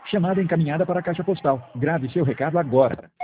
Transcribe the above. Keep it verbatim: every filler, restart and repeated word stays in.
Chamada encaminhada para a caixa postal. Grave seu recado agora.